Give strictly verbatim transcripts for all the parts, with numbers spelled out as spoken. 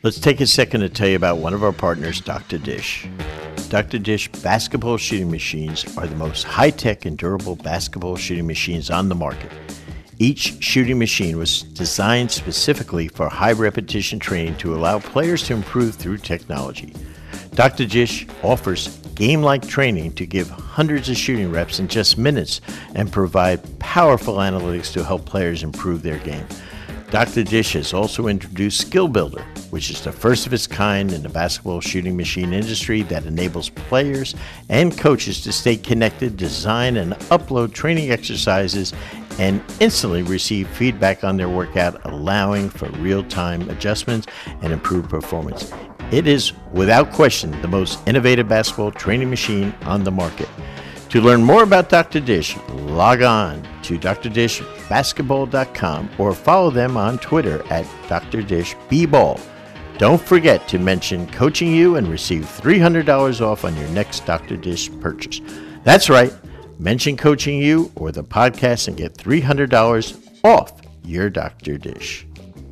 Let's take a second to tell you about one of our partners, Doctor Dish. Doctor Dish basketball shooting machines are the most high-tech and durable basketball shooting machines on the market. Each shooting machine was designed specifically for high-repetition training to allow players to improve through technology. Doctor Dish offers game-like training to give hundreds of shooting reps in just minutes and provide powerful analytics to help players improve their game. Doctor Dish has also introduced Skill Builder, which is the first of its kind in the basketball shooting machine industry that enables players and coaches to stay connected, design and upload training exercises, and instantly receive feedback on their workout, allowing for real-time adjustments and improved performance. It is, without question, the most innovative basketball training machine on the market. To learn more about Doctor Dish, log on to d r dish basketball dot com or follow them on Twitter at Doctor Dish B Ball. Don't forget to mention Coaching You and receive three hundred dollars off on your next Doctor Dish purchase. That's right, mention Coaching You or the podcast and get three hundred dollars off your Doctor Dish.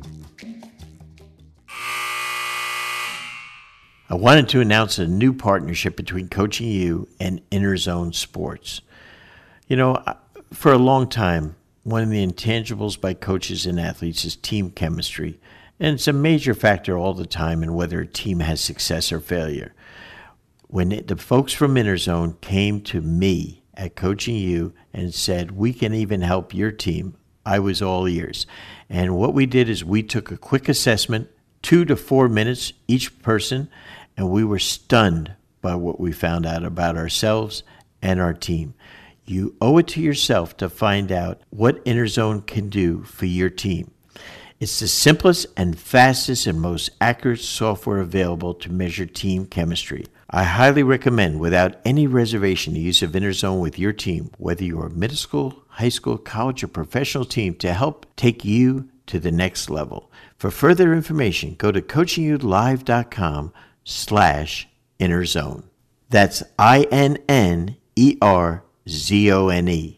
I wanted to announce a new partnership between Coaching You and Inner Zone Sports. You know, for a long time, one of the intangibles by coaches and athletes is team chemistry, and it's a major factor all the time in whether a team has success or failure. When it, the folks from Inner Zone came to me at Coaching You and said, we can even help your team, I was all ears. And what we did is we took a quick assessment, two to four minutes each person, and we were stunned by what we found out about ourselves and our team. You owe it to yourself to find out what Inner Zone can do for your team. It's the simplest and fastest and most accurate software available to measure team chemistry. I highly recommend, without any reservation, the use of Inner Zone with your team, whether you're a middle school, high school, college, or professional team, to help take you to the next level. For further information, go to coaching you live dot com slash Inner Zone. That's I N N E R Z O N E.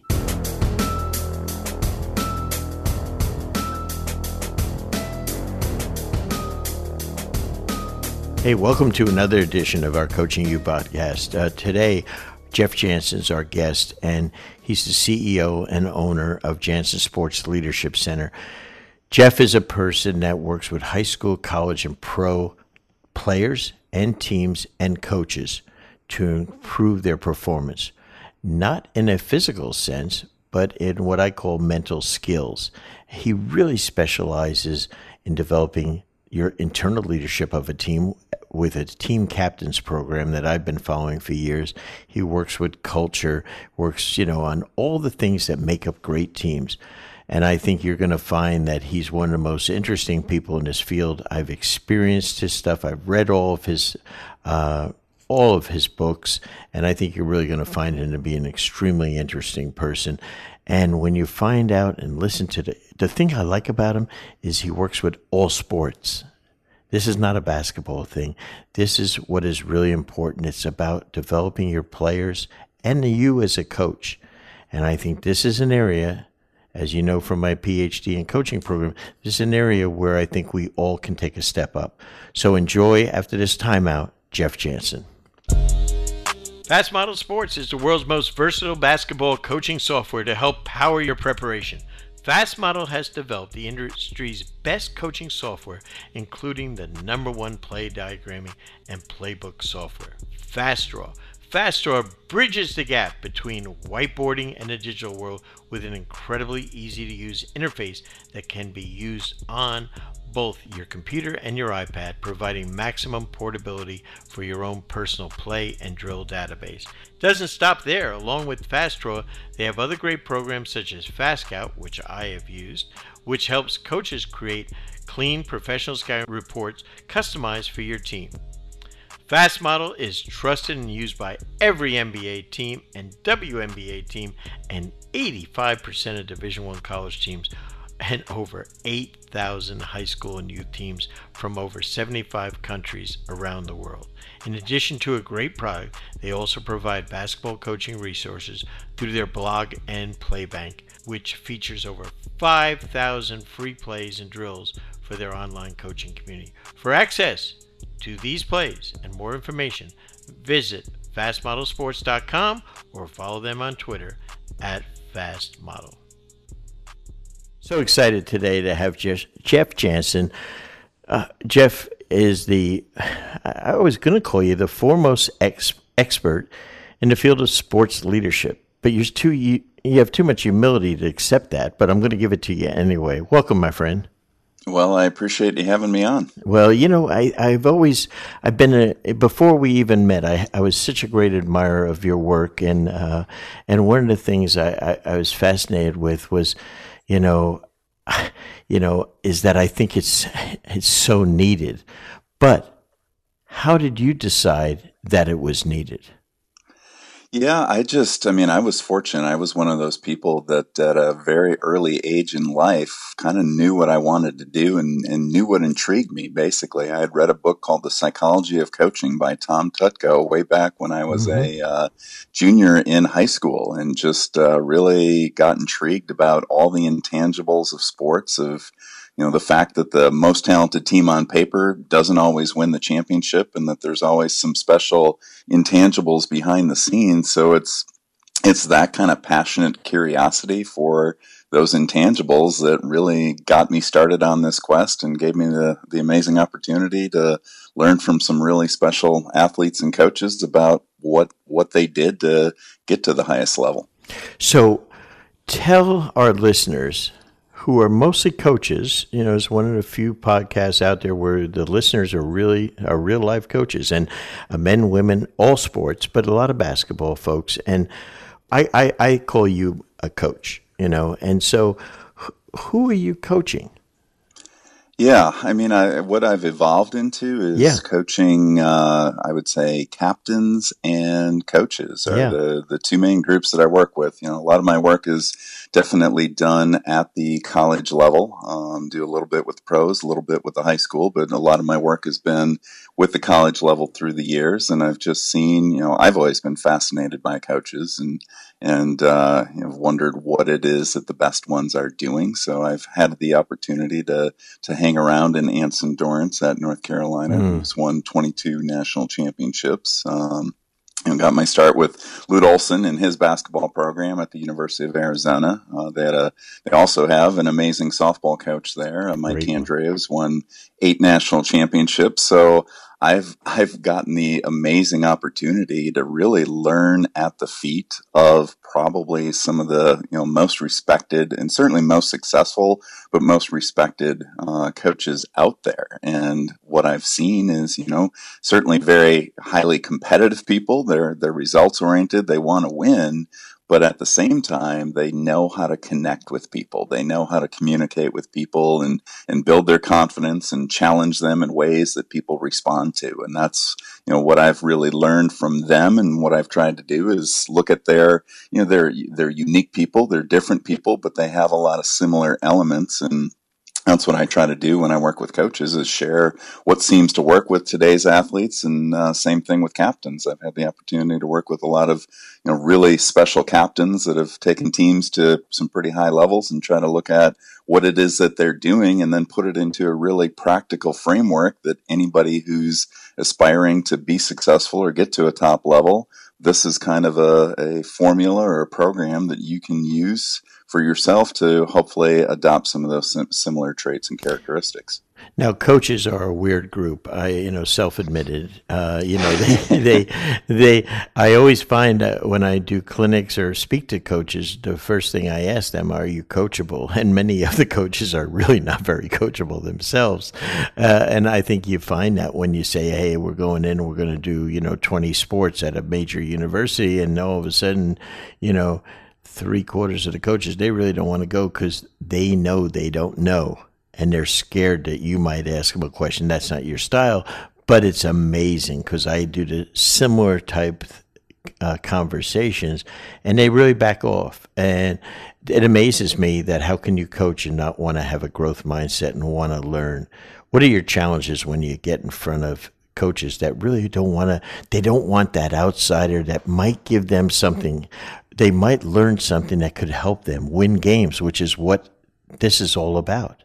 Hey, welcome to another edition of our Coaching You podcast. Uh, today, Jeff Jansen's our guest, and he's the C E O and owner of Jansen Sports Leadership Center. Jeff is a person that works with high school, college, and pro players and teams and coaches to improve their performance, not in a physical sense, but in what I call mental skills. He really specializes in developing your internal leadership of a team with a team captains program that I've been following for years. He works with culture, works, you know, on all the things that make up great teams. And I think you're going to find that he's one of the most interesting people in this field. I've experienced his stuff. I've read all of his uh, all of his books, and I think you're really going to find him to be an extremely interesting person. And when you find out and listen to the, the thing I like about him is he works with all sports. This is not a basketball thing. This is what is really important. It's about developing your players and you as a coach. And I think this is an area, as you know from my P H D in coaching program, this is an area where I think we all can take a step up. So enjoy, after this timeout, Jeff Jansen. Fast Model Sports is the world's most versatile basketball coaching software to help power your preparation. Fast Model has developed the industry's best coaching software, including the number one play diagramming and playbook software, FastDraw. FastDraw bridges the gap between whiteboarding and the digital world with an incredibly easy-to-use interface that can be used on both your computer and your iPad, providing maximum portability for your own personal play and drill database. Doesn't stop there. Along with FastDraw, they have other great programs such as FastScout, which I have used, which helps coaches create clean professional scouting reports customized for your team. Fast Model is trusted and used by every N B A team and W N B A team, and eighty-five percent of Division I college teams and over eight thousand high school and youth teams from over seventy-five countries around the world. In addition to a great product, they also provide basketball coaching resources through their blog and Playbank, which features over five thousand free plays and drills for their online coaching community. For access to these plays and more information, visit fast model sports dot com or follow them on Twitter at fastmodel. So excited today to have Jeff, Jeff Jansen. Uh, Jeff is the, I was going to call you the foremost ex, expert in the field of sports leadership, but you're too, you, you have too much humility to accept that, but I'm going to give it to you anyway. Welcome, my friend. Well, I appreciate you having me on. Well, you know, I, I've always, I've been, a, before we even met, I, I was such a great admirer of your work. And, uh, and one of the things I, I, I was fascinated with was, you know, you know, is that I think it's, it's so needed. But how did you decide that it was needed? Yeah, I just, I mean, I was fortunate. I was one of those people that at a very early age in life kind of knew what I wanted to do and, and knew what intrigued me, basically. I had read a book called The Psychology of Coaching by Tom Tutko way back when I was mm-hmm. a uh, junior in high school, and just uh, really got intrigued about all the intangibles of sports, of you know, the fact that the most talented team on paper doesn't always win the championship, and that there's always some special intangibles behind the scenes. So it's it's that kind of passionate curiosity for those intangibles that really got me started on this quest and gave me the, the amazing opportunity to learn from some really special athletes and coaches about what what they did to get to the highest level. So tell our listeners, who are mostly coaches, you know, it's one of the few podcasts out there where the listeners are really are real life coaches, and uh, men, women, all sports, but a lot of basketball folks. And I, I, I call you a coach, you know, and so who are you coaching? Yeah, I mean, I, what I've evolved into is yeah. coaching, uh, I would say, captains and coaches are yeah. the, the two main groups that I work with. You know, a lot of my work is definitely done at the college level, um, do a little bit with pros, a little bit with the high school, but a lot of my work has been with the college level through the years. And I've just seen, you know, I've always been fascinated by coaches and and uh, you know, wondered what it is that the best ones are doing. So I've had the opportunity to to hang around in Anson Dorrance at North Carolina, mm. who's won twenty-two national championships. Um, and got my start with Lute Olson and his basketball program at the University of Arizona. Uh, they had a, they also have an amazing softball coach there. Uh, Mike Andreev's won eight national championships. So I've I've gotten the amazing opportunity to really learn at the feet of probably some of the you know most respected and certainly most successful, but most respected uh, coaches out there. And what I've seen is you know certainly very highly competitive people. They're they're results oriented. They want to win. But at the same time, they know how to connect with people. They know how to communicate with people and, and build their confidence and challenge them in ways that people respond to. And that's, you know, what I've really learned from them. And what I've tried to do is look at their, you know, they're, they're unique people. They're different people, but they have a lot of similar elements. And that's what I try to do when I work with coaches, is share what seems to work with today's athletes, and uh, same thing with captains. I've had the opportunity to work with a lot of, you know, really special captains that have taken teams to some pretty high levels and try to look at what it is that they're doing and then put it into a really practical framework that anybody who's aspiring to be successful or get to a top level, this is kind of a, a formula or a program that you can use for yourself to hopefully adopt some of those sim- similar traits and characteristics. Now, coaches are a weird group. I, you know, self-admitted. Uh, you know, they, they, they. I always find that when I do clinics or speak to coaches, the first thing I ask them, "Are you coachable?" And many of the coaches are really not very coachable themselves. Uh, and I think you find that when you say, "Hey, we're going in, we're going to do, you know, twenty sports at a major university," and all of a sudden, you know, three quarters of the coaches, they really don't want to go because they know they don't know. And they're scared that you might ask them a question that's not your style. But it's amazing because I do the similar type uh, conversations, and they really back off. And it amazes me that how can you coach and not want to have a growth mindset and want to learn? What are your challenges when you get in front of coaches that really don't want to, they don't want that outsider that might give them something. They might learn something that could help them win games, which is what this is all about.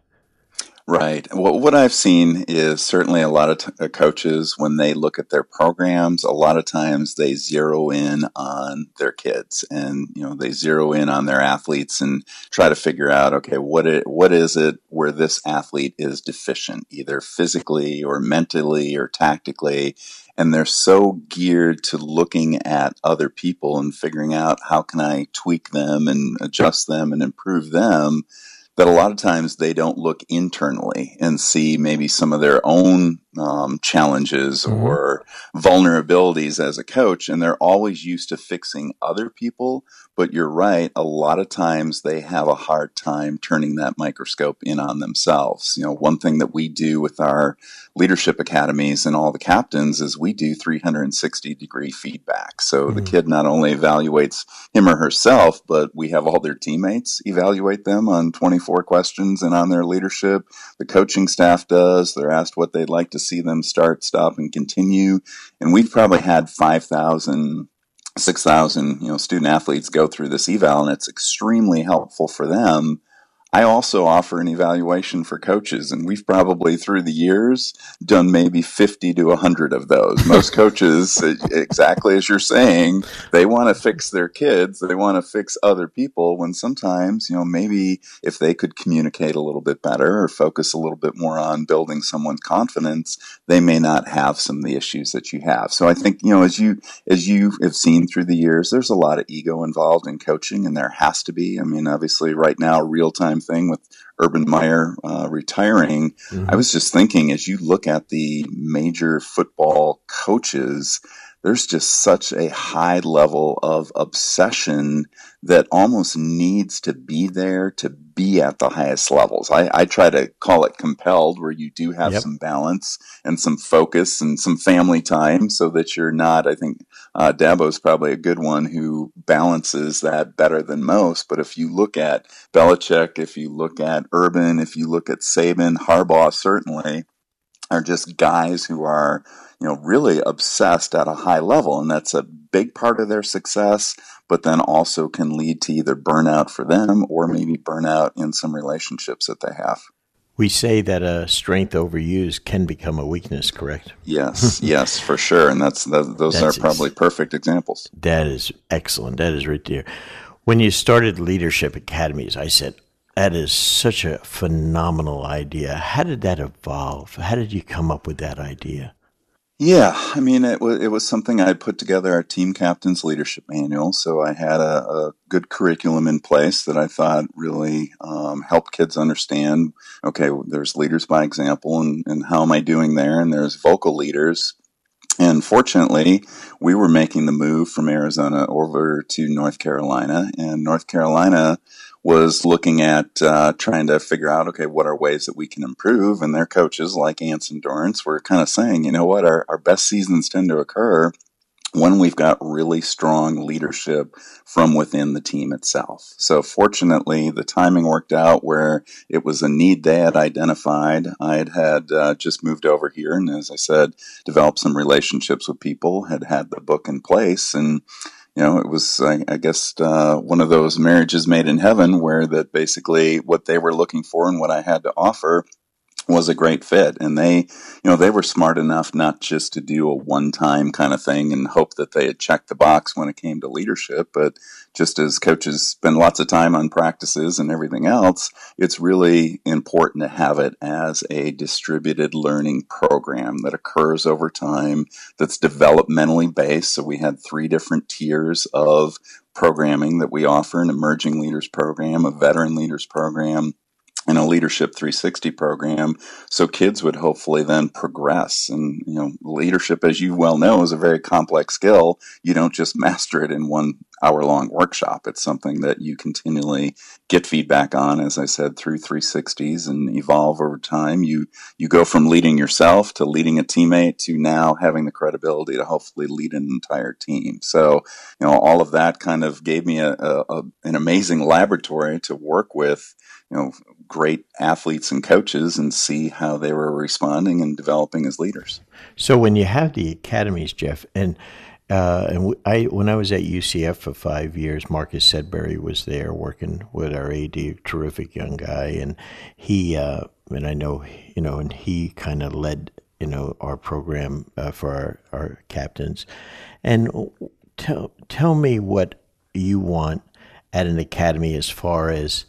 Right. Well, what I've seen is certainly a lot of t- uh, coaches, when they look at their programs, a lot of times they zero in on their kids, and you know they zero in on their athletes and try to figure out, okay, what it, what is it where this athlete is deficient, either physically or mentally or tactically, and they're so geared to looking at other people and figuring out how can I tweak them and adjust them and improve them, that a lot of times they don't look internally and see maybe some of their own um, challenges mm-hmm. or vulnerabilities as a coach. And they're always used to fixing other people. But you're right, a lot of times they have a hard time turning that microscope in on themselves. You know, one thing that we do with our leadership academies and all the captains is we do three hundred sixty degree feedback. So mm-hmm. the kid not only evaluates him or herself, but we have all their teammates evaluate them on twenty-four questions and on their leadership. The coaching staff does. They're asked what they'd like to see them start, stop, and continue. And we've probably had five thousand, six thousand, you know, student athletes go through this eval, and it's extremely helpful for them. I also offer an evaluation for coaches, and we've probably through the years done maybe fifty to one hundred of those. Most coaches, exactly as you're saying, they want to fix their kids, they want to fix other people, when sometimes, you know, maybe if they could communicate a little bit better or focus a little bit more on building someone's confidence, they may not have some of the issues that you have. So I think, you know, as you as you have seen through the years, there's a lot of ego involved in coaching, and there has to be. I mean, obviously right now, real-time thing with Urban Meyer uh, retiring, mm-hmm. I was just thinking, as you look at the major football coaches, there's just such a high level of obsession that almost needs to be there to be at the highest levels. I, I try to call it compelled, where you do have yep. some balance and some focus and some family time, so that you're not, I think uh, Dabo's probably a good one who balances that better than most. But if you look at Belichick, if you look at Urban, if you look at Saban, Harbaugh certainly are just guys who are, you know, really obsessed at a high level. And that's a big part of their success, but then also can lead to either burnout for them or maybe burnout in some relationships that they have. We say that a strength overused can become a weakness, correct? Yes, yes, for sure. And that's that, those that's are probably ex- perfect examples. That is excellent. That is right there. When you started Leadership Academies, I said, that is such a phenomenal idea. How did that evolve? How did you come up with that idea? Yeah, I mean, it was, it was something I put together, our team captain's leadership manual. So I had a, a good curriculum in place that I thought really um, helped kids understand, okay, there's leaders by example, and, and how am I doing there? And there's vocal leaders. And fortunately, we were making the move from Arizona over to North Carolina, and North Carolina was looking at uh, trying to figure out, okay, what are ways that we can improve? And their coaches, like Anson Dorrance, were kind of saying, you know what, our, our best seasons tend to occur when we've got really strong leadership from within the team itself. So fortunately, the timing worked out where it was a need they had identified. I had had uh, just moved over here, and as I said, developed some relationships with people, had had the book in place, and you know, it was, I, I guess, uh, one of those marriages made in heaven, where that basically what they were looking for and what I had to offer was a great fit. And they, you know, they were smart enough not just to do a one-time kind of thing and hope that they had checked the box when it came to leadership, but just as coaches spend lots of time on practices and everything else, it's really important to have it as a distributed learning program that occurs over time, that's developmentally based. So we had three different tiers of programming that we offer: an emerging leaders program, a veteran leaders program, in a Leadership three sixty program, so kids would hopefully then progress. And, you know, leadership, as you well know, is a very complex skill. You don't just master it in one hour-long workshop. It's something that you continually get feedback on, as I said, through three sixties and evolve over time. You you go from leading yourself to leading a teammate to now having the credibility to hopefully lead an entire team. So, you know, all of that kind of gave me a, a, a an amazing laboratory to work with, you know, great athletes and coaches and see how they were responding and developing as leaders. So when you have the academies, Jeff, and uh, and I when I was at U C F for five years, Marcus Sedbury was there working with our A D, terrific young guy, and he uh, and I know you know, and he kind of led you know our program uh, for our, our captains. And tell tell me what you want at an academy as far as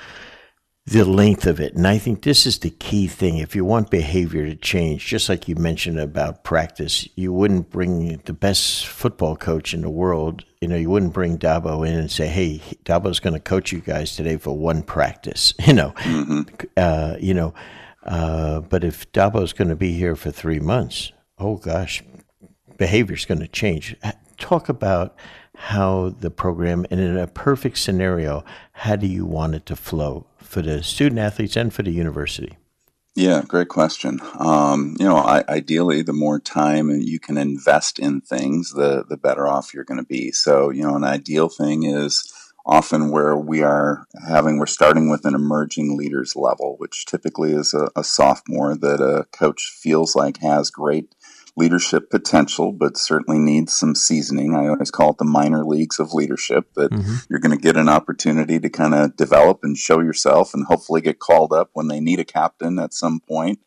the length of it. And I think this is the key thing. If you want behavior to change, just like you mentioned about practice, you wouldn't bring the best football coach in the world. You know, you wouldn't bring Dabo in and say, hey, Dabo's going to coach you guys today for one practice, you know, mm-hmm. uh, you know, uh, but if Dabo's going to be here for three months, oh gosh, behavior's going to change. Talk about how the program, and in a perfect scenario, how do you want it to flow for the student athletes and for the university? Yeah, great question. Um, you know, I, ideally, the more time you can invest in things, the the better off you're going to be. So, you know, an ideal thing is often where we are having, we're starting with an emerging leaders level, which typically is a, a sophomore that a coach feels like has great leadership potential, but certainly needs some seasoning. I always call it the minor leagues of leadership, that mm-hmm. you're going to get an opportunity to kind of develop and show yourself and hopefully get called up when they need a captain at some point.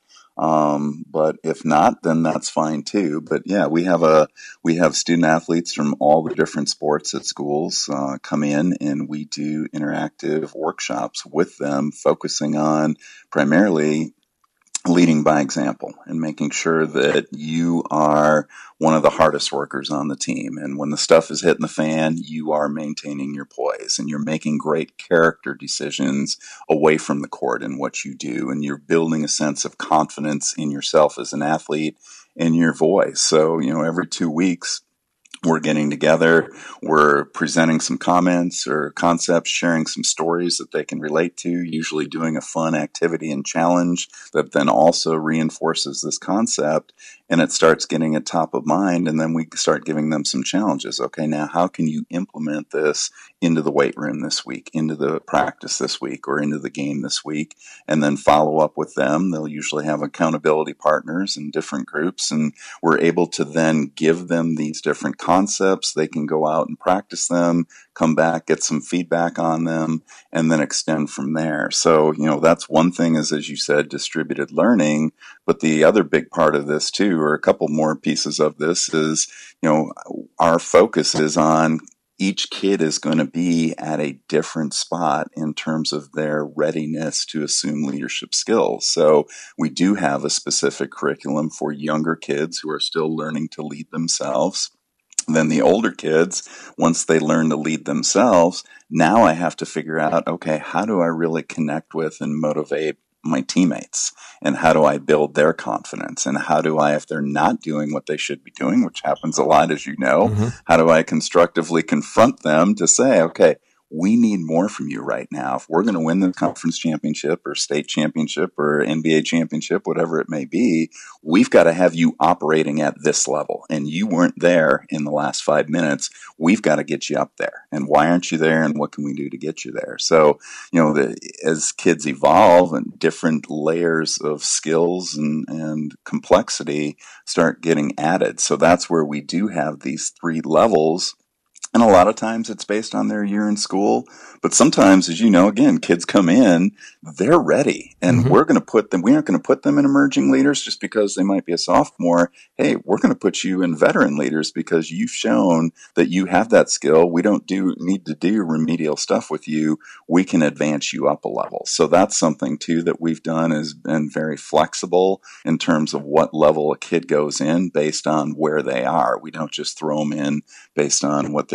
Um, but if not, then that's fine too. But yeah, we have a, we have student athletes from all the different sports at schools, uh, come in, and we do interactive workshops with them, focusing on primarily leading by example and making sure that you are one of the hardest workers on the team. And when the stuff is hitting the fan, you are maintaining your poise and you're making great character decisions away from the court in what you do. And you're building a sense of confidence in yourself as an athlete and your voice. So, you know, every two weeks, we're getting together, we're presenting some comments or concepts, sharing some stories that they can relate to, usually doing a fun activity and challenge that then also reinforces this concept, and it starts getting it top of mind, and then we start giving them some challenges. Okay, now how can you implement this into the weight room this week, into the practice this week, or into the game this week, and then follow up with them. They'll usually have accountability partners in different groups, and we're able to then give them these different concepts. They can go out and practice them, come back, get some feedback on them, and then extend from there. So, you know, that's one thing is, as you said, distributed learning. But the other big part of this too, or a couple more pieces of this, is, you know, our focus is on each kid is going to be at a different spot in terms of their readiness to assume leadership skills. So we do have a specific curriculum for younger kids who are still learning to lead themselves. Then the older kids, once they learn to lead themselves, now I have to figure out, okay, how do I really connect with and motivate my teammates, and how do I build their confidence, and how do I, if they're not doing what they should be doing, which happens a lot, as you know, mm-hmm. how do I constructively confront them to say, okay, we need more from you right now. If we're going to win the conference championship or state championship or N B A championship, whatever it may be, we've got to have you operating at this level. And you weren't there in the last five minutes. We've got to get you up there. And why aren't you there? And what can we do to get you there? So, you know, the, as kids evolve and different layers of skills and, and complexity start getting added. So that's where we do have these three levels. And a lot of times it's based on their year in school. But sometimes, as you know, again, kids come in, they're ready. And mm-hmm. we're going to put them, we aren't going to put them in emerging leaders just because they might be a sophomore. Hey, we're going to put you in veteran leaders because you've shown that you have that skill. We don't do need to do remedial stuff with you. We can advance you up a level. So that's something, too, that we've done, is been very flexible in terms of what level a kid goes in based on where they are. We don't just throw them in based on what their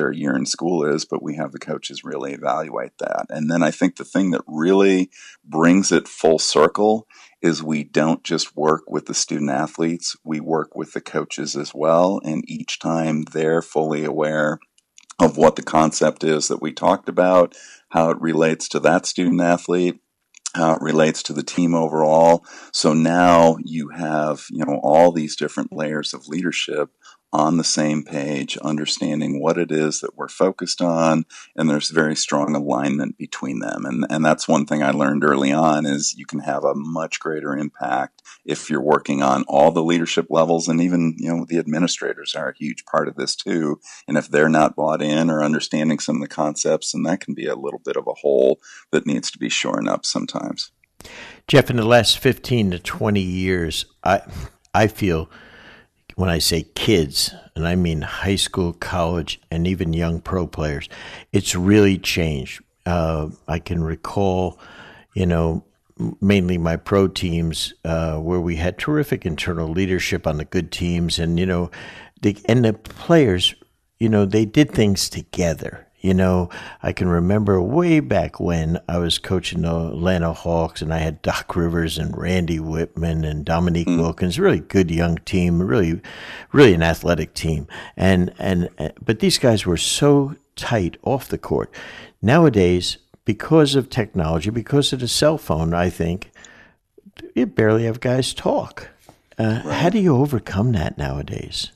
their year in school is, but we have the coaches really evaluate that. And then I think the thing that really brings it full circle is we don't just work with the student athletes, we work with the coaches as well. And each time they're fully aware of what the concept is that we talked about, how it relates to that student athlete, how it relates to the team overall. So now you have, you know, all these different layers of leadership on the same page, understanding what it is that we're focused on, and there's very strong alignment between them. And and that's one thing I learned early on is you can have a much greater impact if you're working on all the leadership levels, and even, you know, the administrators are a huge part of this too. And if they're not bought in or understanding some of the concepts, then that can be a little bit of a hole that needs to be shoring up sometimes. Jeff, in the last fifteen to twenty years, I I feel when I say kids, and I mean high school, college, and even young pro players, it's really changed. Uh, I can recall, you know, mainly my pro teams uh, where we had terrific internal leadership on the good teams, and you know, the, and the players, you know, they did things together. You know, I can remember way back when I was coaching the Atlanta Hawks and I had Doc Rivers and Randy Whitman and Dominique mm. Wilkins, really good young team, really, really an athletic team. And, and, but these guys were so tight off the court. Nowadays, because of technology, because of the cell phone, I think, you barely have guys talk. Uh, right. How do you overcome that nowadays?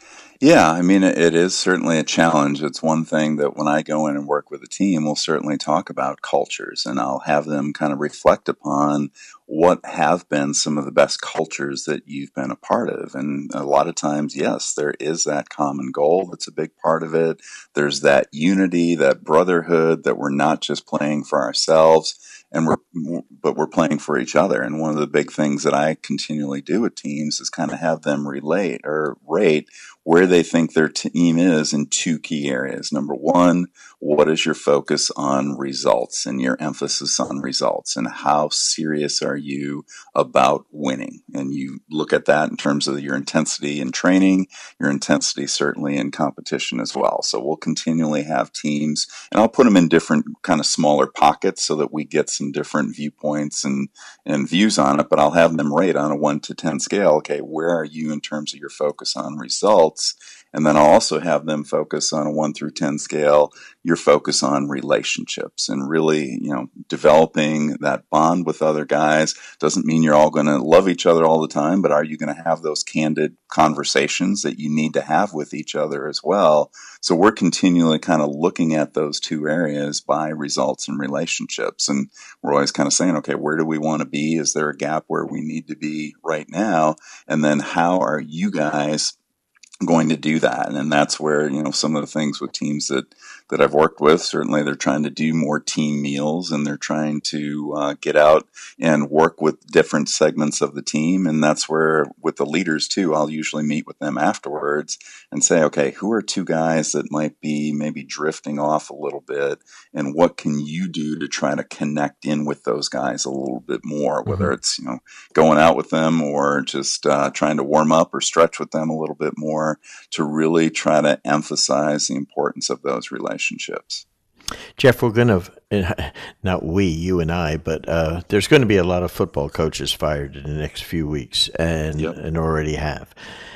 Yeah, I mean, it is certainly a challenge. It's one thing that when I go in and work with a team, we'll certainly talk about cultures, and I'll have them kind of reflect upon what have been some of the best cultures that you've been a part of. And a lot of times, yes, there is that common goal that's a big part of it. There's that unity, that brotherhood, that we're not just playing for ourselves, and we're but we're playing for each other. And one of the big things that I continually do with teams is kind of have them relate or rate where they think their team is in two key areas. Number one, what is your focus on results and your emphasis on results, and how serious are you about winning? And you look at that in terms of your intensity in training, your intensity certainly in competition as well. So we'll continually have teams, and I'll put them in different kind of smaller pockets so that we get some different viewpoints and, and views on it, but I'll have them rate on a one to ten scale. Okay, where are you in terms of your focus on results? And then I'll also have them focus on a one through ten scale, your focus on relationships, and really, you know, developing that bond with other guys. Doesn't mean you're all going to love each other all the time, but are you going to have those candid conversations that you need to have with each other as well? So we're continually kind of looking at those two areas by results and relationships. And we're always kind of saying, okay, where do we want to be? Is there a gap where we need to be right now? And then how are you guys going to do that? And that's where, you know, some of the things with teams that, that I've worked with, certainly they're trying to do more team meals, and they're trying to uh, get out and work with different segments of the team. And that's where with the leaders too, I'll usually meet with them afterwards and say, okay, who are two guys that might be maybe drifting off a little bit, and what can you do to try to connect in with those guys a little bit more, whether mm-hmm. it's, you know, going out with them or just uh, trying to warm up or stretch with them a little bit more, to really try to emphasize the importance of those relationships. Jeff, we're going to, not we, you and I, but uh, there's going to be a lot of football coaches fired in the next few weeks, and, yep. and already have.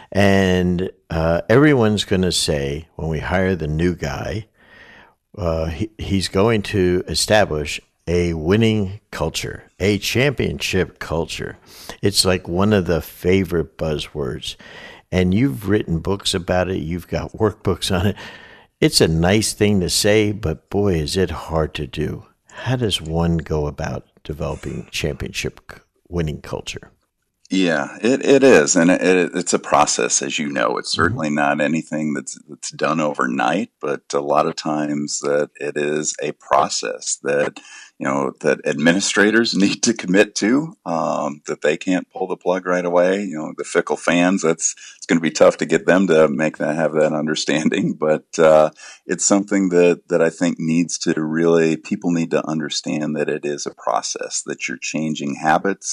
And uh, everyone's going to say, when we hire the new guy, uh, he, he's going to establish a winning culture, a championship culture. It's like one of the favorite buzzwords. And you've written books about it. You've got workbooks on it. It's a nice thing to say, but boy, is it hard to do. How does one go about developing championship winning culture? Yeah, it, it is. And it, it, it's a process, as you know. It's certainly mm-hmm. not anything that's that's done overnight, but a lot of times that it is a process that, you know, that administrators need to commit to, um, that they can't pull the plug right away. You know, the fickle fans, that's, it's going to be tough to get them to make that, have that understanding, but, uh, it's something that, that I think needs to really, people need to understand that it is a process, that you're changing habits,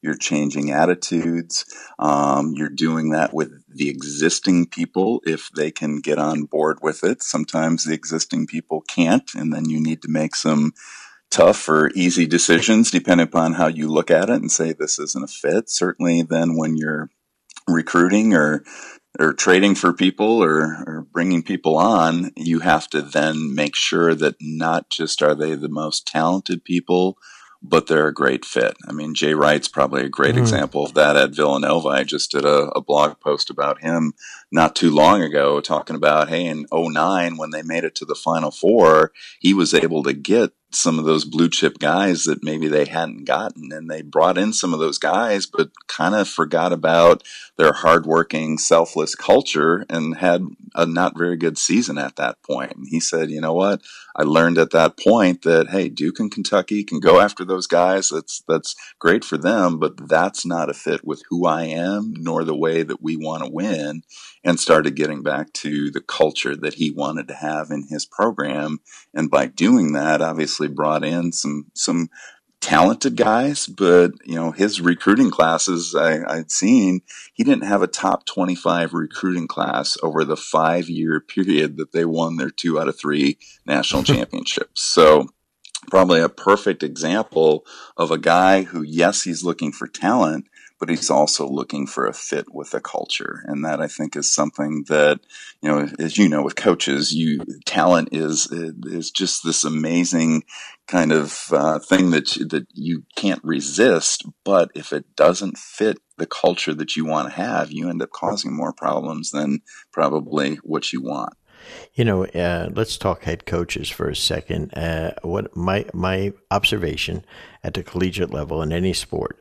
You're changing attitudes. Um, you're doing that with the existing people if they can get on board with it. Sometimes the existing people can't, and then you need to make some tough or easy decisions depending upon how you look at it and say this isn't a fit. Certainly then when you're recruiting or or trading for people or, or bringing people on, you have to then make sure that not just are they the most talented people, but they're a great fit. I mean, Jay Wright's probably a great mm. example of that at Villanova. I just did a, a blog post about him not too long ago talking about, hey, in oh nine, when they made it to the Final Four, he was able to get some of those blue chip guys that maybe they hadn't gotten. And they brought in some of those guys, but kind of forgot about their hardworking, selfless culture and had a not very good season at that point. And he said, you know what? I learned at that point that, hey, Duke and Kentucky can go after those guys. That's, that's great for them, but that's not a fit with who I am, nor the way that we want to win. And started getting back to the culture that he wanted to have in his program. And by doing that, obviously brought in some, some talented guys, but, you know, his recruiting classes I, I'd seen, he didn't have a top twenty-five recruiting class over the five year period that they won their two out of three national championships. So probably a perfect example of a guy who, yes, he's looking for talent, but he's also looking for a fit with the culture. And that I think is something that, you know, as you know, with coaches, you talent is, is just this amazing kind of uh, thing that, you, that you can't resist. But if it doesn't fit the culture that you want to have, you end up causing more problems than probably what you want. You know, uh, let's talk head coaches for a second. Uh, what my, my observation at the collegiate level in any sport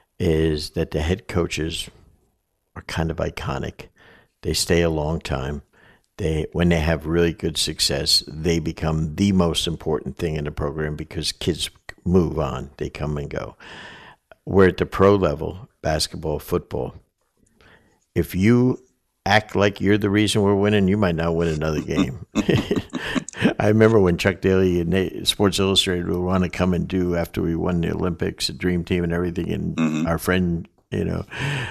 is that the head coaches are kind of iconic. They stay a long time. They, when they have really good success, they become the most important thing in the program because kids move on. They come and go. We're at the pro level, basketball, football. If you act like you're the reason we're winning, you might not win another game. I remember when Chuck Daly and Sports Illustrated would want to come and do, after we won the Olympics, a dream team and everything, and mm-hmm. our friend, you know,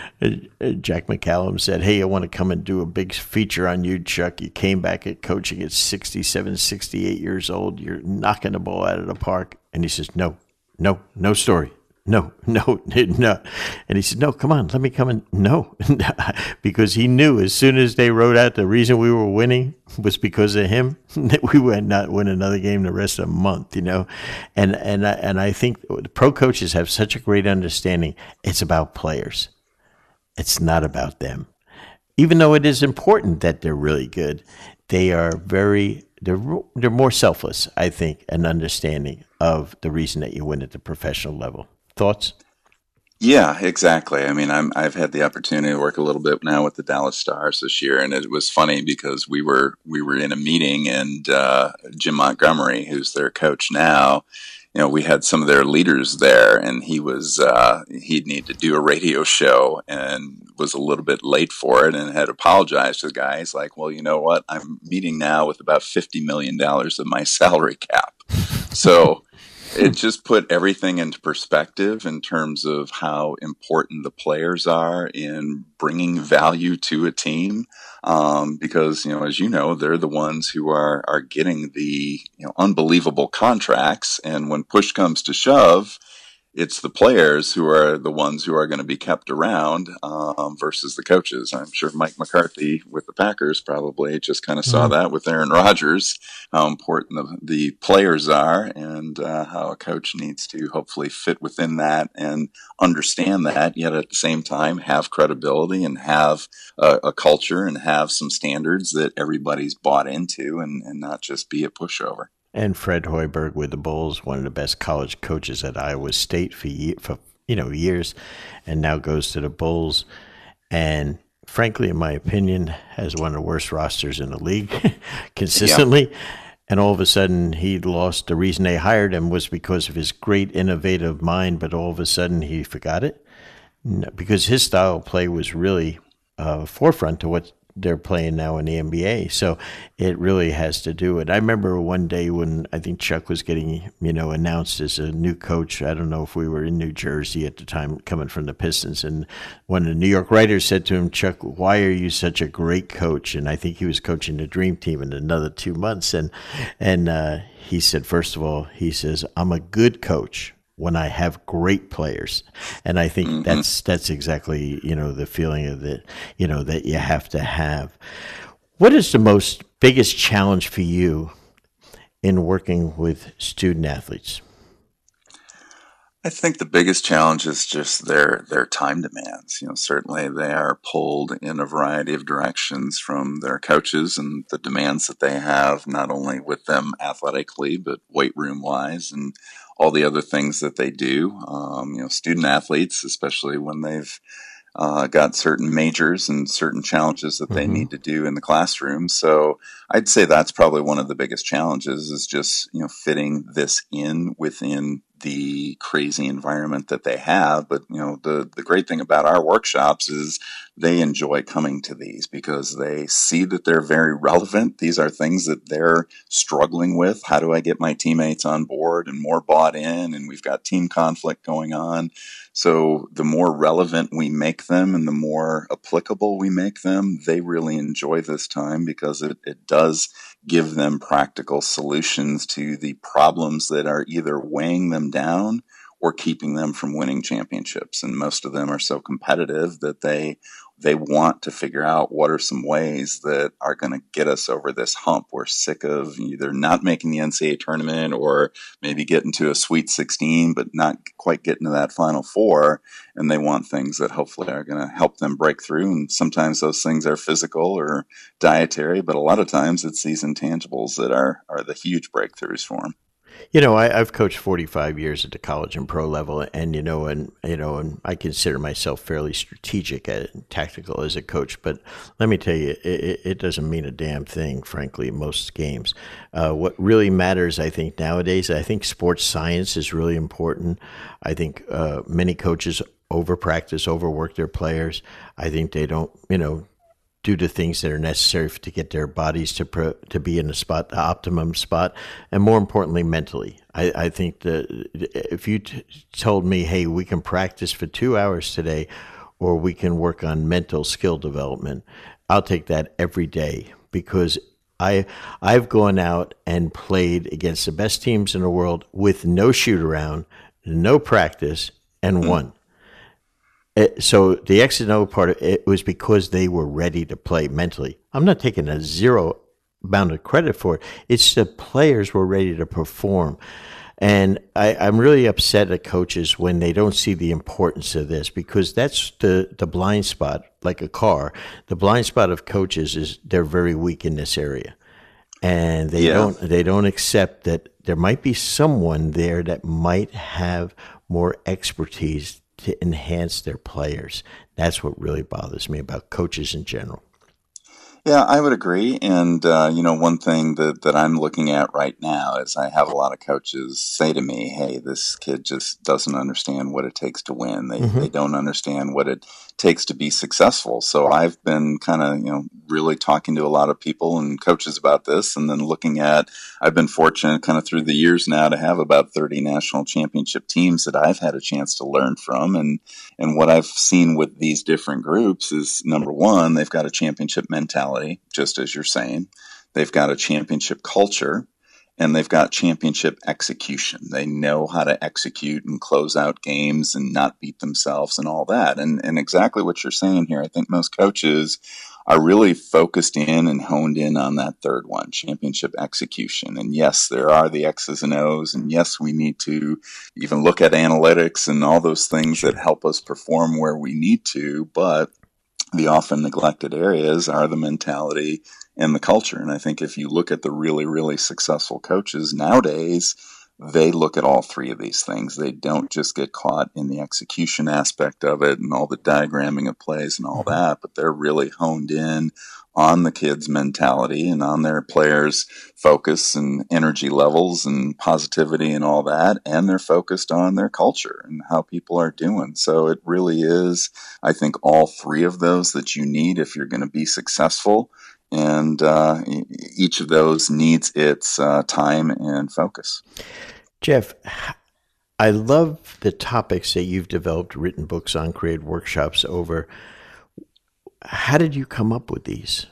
Jack McCallum said, hey, I want to come and do a big feature on you, Chuck. You came back at coaching at sixty-seven, sixty-eight years old. You're knocking the ball out of the park. And he says, no, no, no story. No, no, no. And he said, no, come on, let me come in. No, because he knew as soon as they wrote out the reason we were winning was because of him, that we would not win another game the rest of the month, you know. And and I, and I think the pro coaches have such a great understanding. It's about players. It's not about them. Even though it is important that they're really good, they are very, they're, they're more selfless, I think, and understanding of the reason that you win at the professional level. Thoughts? Yeah, exactly. I mean, I'm, I've had the opportunity to work a little bit now with the Dallas Stars this year, and it was funny because we were we were in a meeting, and uh, Jim Montgomery, who's their coach now, you know, we had some of their leaders there, and he was uh, he'd need to do a radio show and was a little bit late for it, and had apologized to the guy. He's like, "Well, you know what? I'm meeting now with about fifty million dollars of my salary cap," so. It just put everything into perspective in terms of how important the players are in bringing value to a team. Um, because, you know, as you know, they're the ones who are, are getting the, you know, unbelievable contracts. And when push comes to shove, it's the players who are the ones who are going to be kept around um, versus the coaches. I'm sure Mike McCarthy with the Packers probably just kind of saw mm-hmm. that with Aaron Rodgers, how important the, the players are, and uh, how a coach needs to hopefully fit within that and understand that, yet at the same time have credibility and have a, a culture and have some standards that everybody's bought into, and, and not just be a pushover. And Fred Hoiberg with the Bulls, one of the best college coaches at Iowa State for, for you know years, and now goes to the Bulls. And frankly, in my opinion, has one of the worst rosters in the league consistently. Yeah. And all of a sudden, he lost. The reason they hired him was because of his great innovative mind, but all of a sudden he forgot it. No, because his style of play was really uh, forefront to what they're playing now in the N B A. So it really has to do it. I remember one day when I think Chuck was getting, you know, announced as a new coach. I don't know if we were in New Jersey at the time, coming from the Pistons. And one of the New York writers said to him, Chuck, why are you such a great coach? And I think he was coaching the Dream Team in another two months. And, and uh, he said, first of all, he says, I'm a good coach when I have great players. And I think mm-hmm. that's that's exactly, you know, the feeling of the, you know, that you have to have. What is the most biggest challenge for you in working with student athletes? I think the biggest challenge is just their their time demands. You know, certainly they are pulled in a variety of directions from their coaches and the demands that they have, not only with them athletically, but weight room wise and all the other things that they do. Um, you know, student athletes, especially when they've uh, got certain majors and certain challenges that they mm-hmm. need to do in the classroom. So I'd say that's probably one of the biggest challenges is just, you know, fitting this in within the crazy environment that they have. But, you know, the, the great thing about our workshops is they enjoy coming to these because they see that they're very relevant. These are things that they're struggling with. How do I get my teammates on board and more bought in? And we've got team conflict going on. So the more relevant we make them and the more applicable we make them, they really enjoy this time because it, it does give them practical solutions to the problems that are either weighing them down or keeping them from winning championships. And most of them are so competitive that they they want to figure out what are some ways that are going to get us over this hump. We're sick of either not making the N C double A tournament or maybe getting to a Sweet sixteen, but not quite getting to that Final Four. And they want things that hopefully are going to help them break through. And sometimes those things are physical or dietary, but a lot of times it's these intangibles that are, are the huge breakthroughs for them. You know, I, I've coached forty-five years at the college and pro level, and you know, and you know, and I consider myself fairly strategic and tactical as a coach. But let me tell you, it, it doesn't mean a damn thing, frankly, in most games. Uh, what really matters, I think, nowadays, I think sports science is really important. I think uh, many coaches over practice, overwork their players. I think they don't, you know, do the things that are necessary to get their bodies to pro, to be in the spot, the optimum spot, and more importantly, mentally. I, I think that if you t- told me, hey, we can practice for two hours today, or we can work on mental skill development, I'll take that every day because I I've gone out and played against the best teams in the world with no shoot around, no practice, and won. It, so the X and O part of it was because they were ready to play mentally. I'm not taking a zero amount of credit for it. It's the players were ready to perform. And I, I'm really upset at coaches when they don't see the importance of this because that's the, the blind spot, like a car. The blind spot of coaches is they're very weak in this area. And they yeah. don't they don't accept that there might be someone there that might have more expertise to enhance their players. That's what really bothers me about coaches in general. Yeah, I would agree. And, uh, you know, one thing that, that I'm looking at right now is I have a lot of coaches say to me, hey, this kid just doesn't understand what it takes to win. They mm-hmm. they don't understand what it takes to be successful. So I've been kind of, you know, really talking to a lot of people and coaches about this and then looking at, I've been fortunate kind of through the years now to have about thirty national championship teams that I've had a chance to learn from. And, and what I've seen with these different groups is, number one, they've got a championship mentality, just as you're saying. They've got a championship culture. And they've got championship execution. They know how to execute and close out games and not beat themselves and all that. And, and exactly what you're saying here, I think most coaches are really focused in and honed in on that third one, championship execution. And yes, there are the X's and O's. And yes, we need to even look at analytics and all those things that help us perform where we need to. But the often neglected areas are the mentality and the culture. And I think if you look at the really, really successful coaches nowadays, they look at all three of these things. They don't just get caught in the execution aspect of it and all the diagramming of plays and all that, but they're really honed in on the kids' mentality and on their players' focus and energy levels and positivity and all that. And they're focused on their culture and how people are doing. So it really is, I think, all three of those that you need if you're going to be successful. And uh, each of those needs its uh, time and focus. Jeff, I love the topics that you've developed, written books on, created workshops over. How did you come up with these?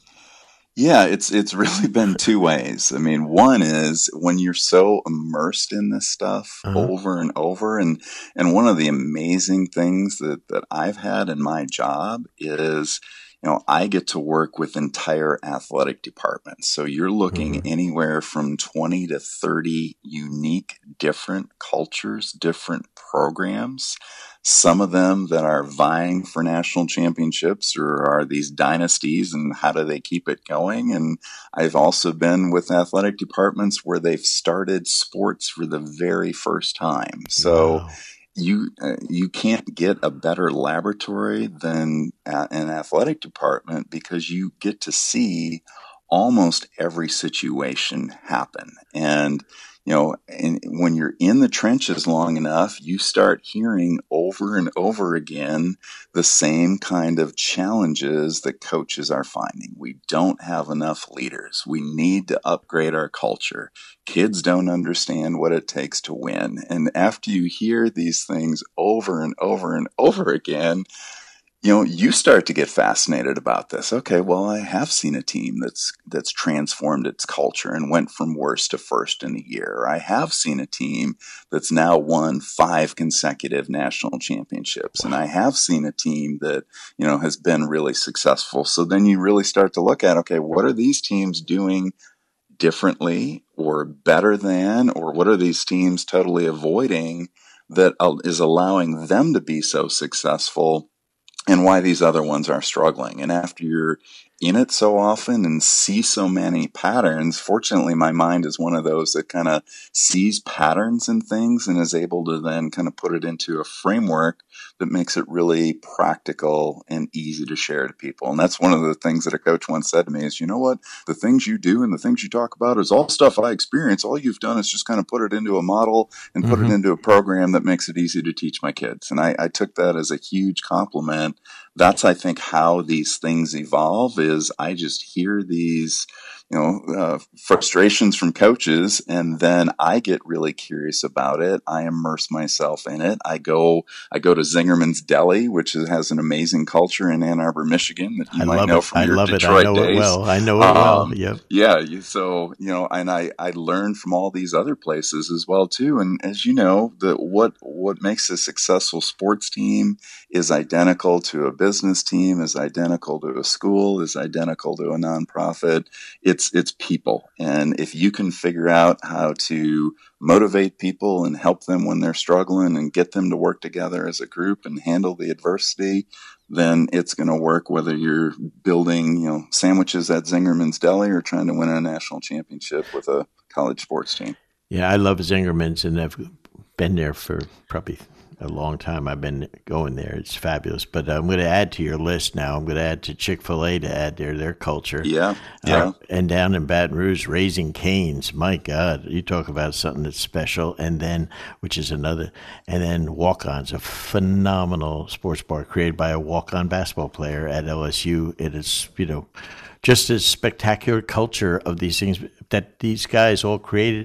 Yeah, it's it's really been two ways. I mean, one is when you're so immersed in this stuff uh-huh. over and over, and and one of the amazing things that, that I've had in my job is, you know, I get to work with entire athletic departments. So you're looking mm-hmm. anywhere from twenty to thirty unique, different cultures, different programs. Some of them that are vying for national championships or are these dynasties, and how do they keep it going? And I've also been with athletic departments where they've started sports for the very first time. So wow. you uh, you can't get a better laboratory than a- an athletic department, because you get to see almost every situation happen. And you know, and when you're in the trenches long enough, you start hearing over and over again the same kind of challenges that coaches are finding. We don't have enough leaders. We need to upgrade our culture. Kids don't understand what it takes to win. And after you hear these things over and over and over again, you know, you start to get fascinated about this. Okay, well, I have seen a team that's that's transformed its culture and went from worst to first in a year. I have seen a team that's now won five consecutive national championships. And I have seen a team that, you know, has been really successful. So then you really start to look at, okay, what are these teams doing differently or better than, or what are these teams totally avoiding that is allowing them to be so successful? And why these other ones are struggling. And after you're in it so often and see so many patterns, fortunately, my mind is one of those that kind of sees patterns in things and is able to then kind of put it into a framework that makes it really practical and easy to share to people. And that's one of the things that a coach once said to me is, you know what, the things you do and the things you talk about is all stuff I experience. All you've done is just kind of put it into a model and put mm-hmm. it into a program that makes it easy to teach my kids. And I, I took that as a huge compliment. That's, I think, how these things evolve is I just hear these, you know, uh, frustrations from coaches, and then I get really curious about it. I immerse myself in it. I go, I go to Zingerman's Deli, which is, has an amazing culture in Ann Arbor, Michigan, that you I might love know it. from I your love Detroit it. I know days. it well. I know it um, well. Yep. Yeah. You, so, you know, and I, I learned from all these other places as well, too. And as you know, the, what, what makes a successful sports team is identical to a business team, is identical to a school, is identical to a nonprofit. It's it's people. And if you can figure out how to motivate people and help them when they're struggling and get them to work together as a group and handle the adversity, then it's going to work whether you're building, you know, sandwiches at Zingerman's Deli or trying to win a national championship with a college sports team. Yeah, I love Zingerman's, and I've been there for probably a long time. I've been going there. It's fabulous. But I'm going to add to your list now. I'm going to add to Chick-fil-A to add their their culture. Yeah, yeah. Uh, and down in Baton Rouge, Raising Cane's. My God, you talk about something that's special. And then, which is another, and then Walk-On's, a phenomenal sports bar created by a walk-on basketball player at L S U. It is, you know, just a spectacular culture of these things that these guys all created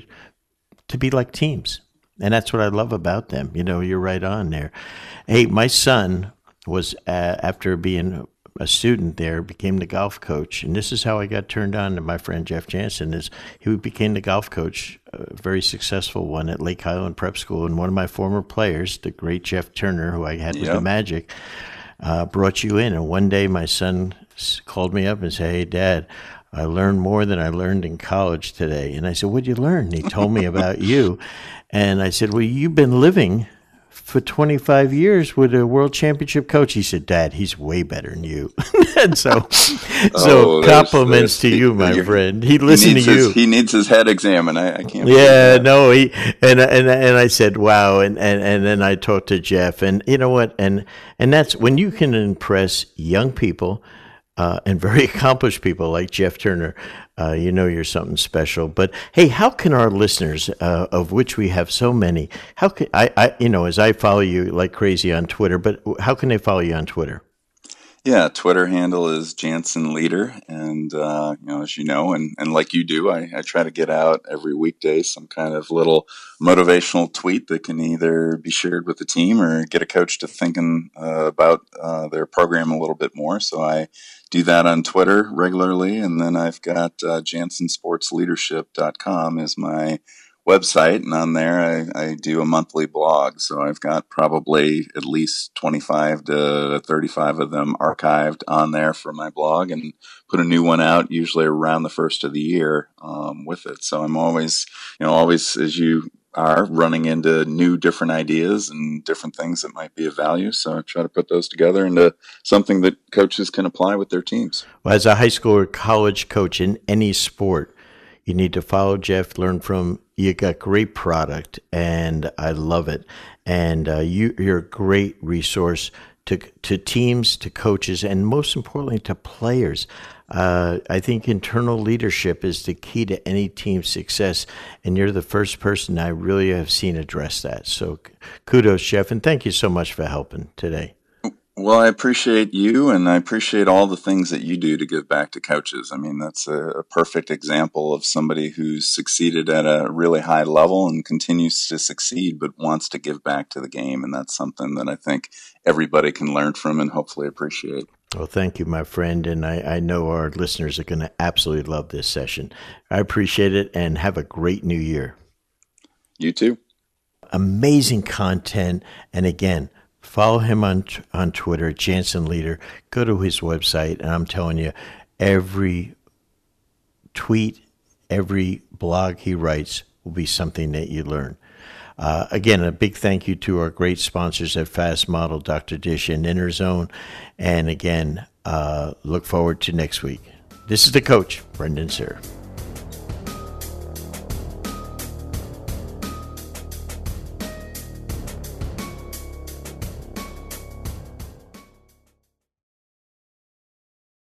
to be like teams. And that's what I love about them. You know, you're right on there. Hey, my son was, uh, after being a student there, became the golf coach. And this is how I got turned on to my friend Jeff Jansen, is he became the golf coach, a very successful one at Lake Highland Prep School. And one of my former players, the great Jeff Turner, who I had with yep. the Magic, uh, brought you in. And one day my son called me up and said, hey, Dad, I learned more than I learned in college today. And I said, what'd you learn? And he told me about you. And I said, well, you've been living for twenty-five years with a world championship coach. He said, Dad, he's way better than you. And so, so oh, compliments there's, to you, my friend. He listened he to you. His, he needs his head examined. I, I can't. Yeah, no, he, and, and, and I said, wow. And, and, and then I talked to Jeff, and you know what? And, and that's when you can impress young people uh, and very accomplished people like Jeff Turner. Uh, you know you're something special. But hey, how can our listeners, uh, of which we have so many, how can I, I, you know, as I follow you like crazy on Twitter, but how can they follow you on Twitter? Yeah, Twitter handle is Jansen Leader, and uh, you know, as you know, and, and like you do, I, I try to get out every weekday some kind of little motivational tweet that can either be shared with the team or get a coach to thinking uh, about uh, their program a little bit more. So I do that on Twitter regularly, and then I've got uh, Jansen Sports Leadership dot com is my website, and on there I, I do a monthly blog. So I've got probably at least twenty-five to thirty-five of them archived on there for my blog, and put a new one out usually around the first of the year um, with it. So I'm always, you know, always, as you are, running into new different ideas and different things that might be of value. So I try to put those together into something that coaches can apply with their teams. Well, as a high school or college coach in any sport, you need to follow Jeff, learn from. You got great product, and I love it. And uh, you, you're a great resource to to teams, to coaches, and most importantly, to players. Uh, I think internal leadership is the key to any team's success, and you're the first person I really have seen address that. So kudos, Jeff, and thank you so much for helping today. Well, I appreciate you, and I appreciate all the things that you do to give back to coaches. I mean, that's a, a perfect example of somebody who's succeeded at a really high level and continues to succeed, but wants to give back to the game. And that's something that I think everybody can learn from and hopefully appreciate. Well, thank you, my friend. And I, I know our listeners are going to absolutely love this session. I appreciate it, and have a great new year. You too. Amazing content. And again, follow him on on Twitter, Jansen Leader. Go to his website, and I'm telling you, every tweet, every blog he writes will be something that you learn. Uh, again, a big thank you to our great sponsors at Fast Model, Doctor Dish, and InnerZone. And again, uh, look forward to next week. This is the coach, Brendan Suhr.